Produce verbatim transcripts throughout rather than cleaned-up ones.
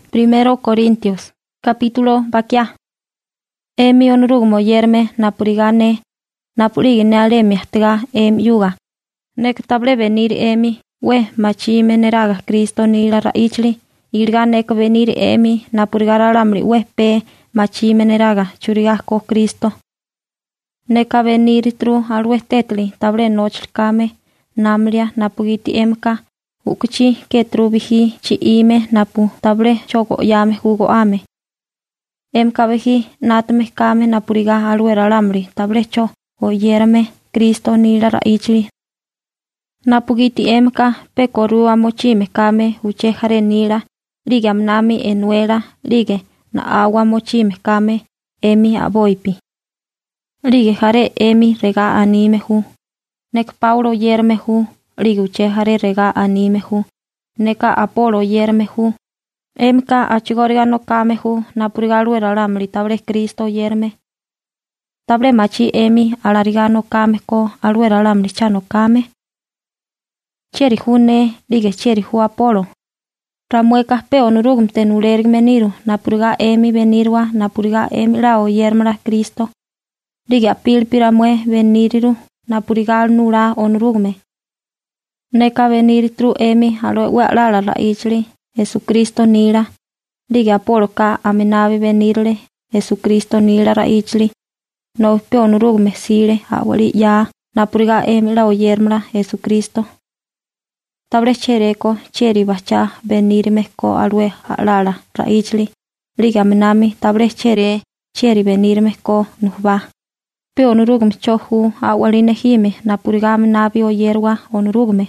Primero Corintios, capítulo bakia. Emi onurugumo yerme napurigane, napurigine alemi astiga em yuga. Nek table venir emi, we machime neraga Cristo nila raichli, irga nek venir emi napurigara alamri we pe machime neraga churigasco Cristo. Neka venir tru alwe tetli table nochkame, namlia napugiti emka, ukuchi ke tru bihi chi ime napu table chogo yame jugo ame. Emka behi natme kame napuriga alwe alamri table cho o yerme Cristo nila raichli. Napugiti emka pe korua mochime kame uche jare nila, lige amnami enuela, lige na agua mochime kame emi aboipi. Lige jare emi rega anime hu. Nek Paulo yerme hu, lige uche jare rega anime hu. Neka Apolo yerme hu. Emka achigorga no kame hu napurigalu eralamri table Cristo yerme. Table machi emi alarigano kame ko alu eralamri chano kame. Cheri hune, lige cheri hu Apolo. Ramueka pe onurugum tenulerig meniru, napuriga emi venirwa, napuriga emi la o yermra Cristo. Lige apilpira mue veniriru, napuriga nura onurugume. Neka venir tru emi alo we la la ichli, Jesucristo nila. Lige Apolo ka amenavi venirle, Jesucristo nila ra ichli. No pe onurugume sile, awali ya, napuriga emi la o yermra Jesucristo. Table chereko cheri bacha venir mezco alwe alala raichli. Liga menami table chere cheri venir mezco nuhba. Pe onurugme chohu awaline hime napurigame nabi o yerwa onurugme.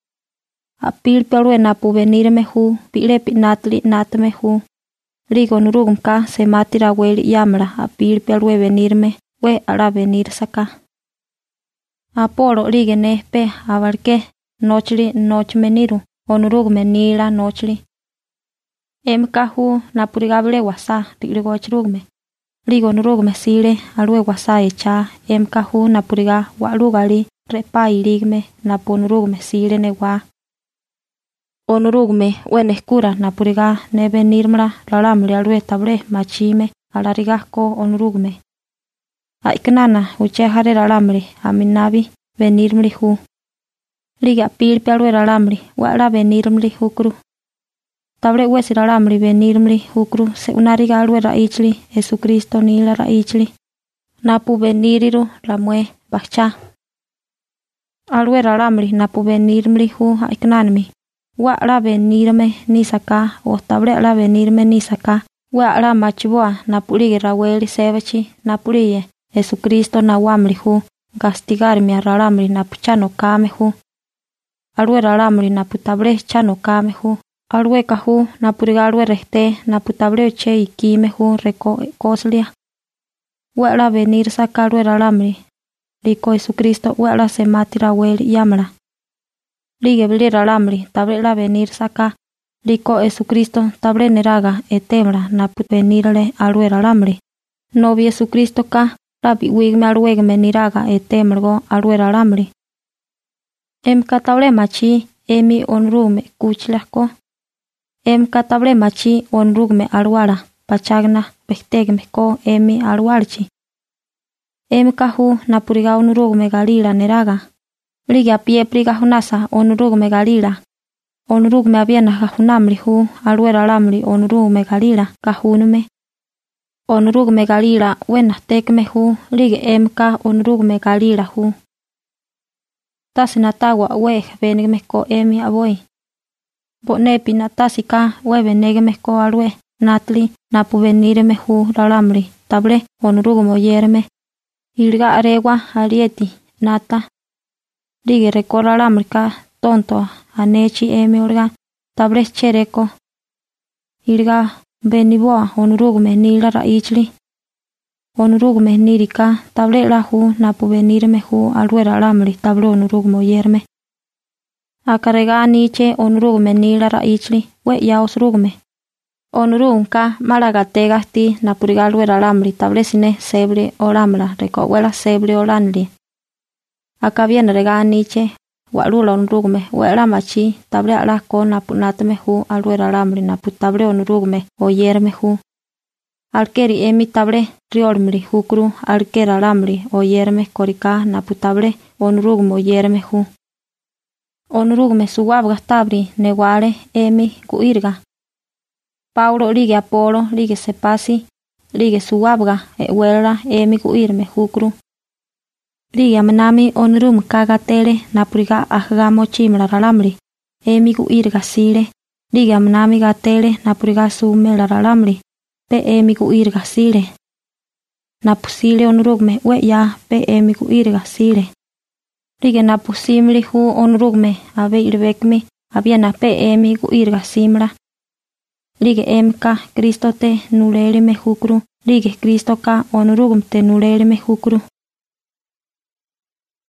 Apil pelwe napu venir mehu pile pinatli natme hu. Liga onurugm ka se matira weli yamra apil pelwe venirme we ara venir saka. Apolo liga ne pe abarke. Nochli noch meniru, onurugme nila nochli. Emka hu napurigable wasa, tigrigochirugme. Ligo onurugme sile, alwe wasa echa, emka hu napuriga walugali, repa iligme, napu onurugme sile newa. Onurugme, weneskura napuriga ne venirmra, lalamli alwe table machime, alarigasco onurugme. Aiknana, uche jare lalamri, aminabi, venirmri hu. Liga pilpe alwe alamri, wala venirmli hukru. Table wesi alamri venirmli hukru, se unariga alwe raichli, Jesucristo nila raichli. Napu veniriru, ramue, bacha. Alwe alamri, napu venirmli hu haiknanmi. Wala venirme nisaka, o table ala venirme nisaka. Wala machiboa, napuligi raweli sevechi, napulige, Jesucristo nawamli hu, castigarmi alamri napuchano kame hu. Alwe alamri naputable chano kame hu. Alwe kahu napuriga alwe reste naputable che ikime hu reko koslia. Wala venir saka alwe alamri. Liko Jesucristo wala se matira weli yamra. Lige bilir alamri table la venir saka. Liko Jesucristo table neraga etemra naput venirle alwe alamri. Novi Jesucristo ka rabi wigme alwe meniraga etemrgo alwe alamri. Em katable machi emi onrume kuchlako. Em katable machi onrugme alwara pachagna bestegme ko emi alwarchi. Em kahu napuriga onrugme galila neraga. Liga pie priga hunasa onrugme galila. Onrugme abiena kahunamri hu alwera alamri onrugme galila kahunume. Onrugme galila wena tekme hu lige em ka onrugme galila hu. Tasi natawa we venigme ko emi aboy. Bo nepi natasi ka we venigme ko alwe natli napu venirme hu ralamri table onurugumo yerme. Ilga aregua arieti nata. Lige rekora ralamri ka tonto anechi emi orga table chereko. Ilga beniboa onurugume nila raichli. Onurugme nirika table la hu napu venirme hu alwera alamri table onurugmo yerme. Akarega niche onurugme nila raichli we ya osrugme. Onurugka malagatega ti napuriga alwera alamri table sine sebre olamra reko wela sebre olanli. Akaviene rega niche Wa'lula onurugume we'lamachi tabre alako napu natame hu alwe ralamri napu tabre onurugume oyerme hu. Alkeri emi tabre riolmri hukru alkera alamri oyerme korika napu tabre onurugume oyerme hu. Onurugume suwabga tabri newale emi guirga. Paulo lige Apolo lige sepasi lige suwabga ewela emi guirme hukru. Lige amenami onurum kagatele napuriga ahga mochimla ralamri emi guirga sile. Lige amenami gatele napuriga sumela ralamri pe emi guirga sile. Napusile onurugume we ya pe emi guirga sile. Lige napusimli hu onurugume abe irbekmi abiena pe emi guirga simla. Lige emka Kristo te nulelime hukru. Lige Kristo ka onurugume te nulelime hukru.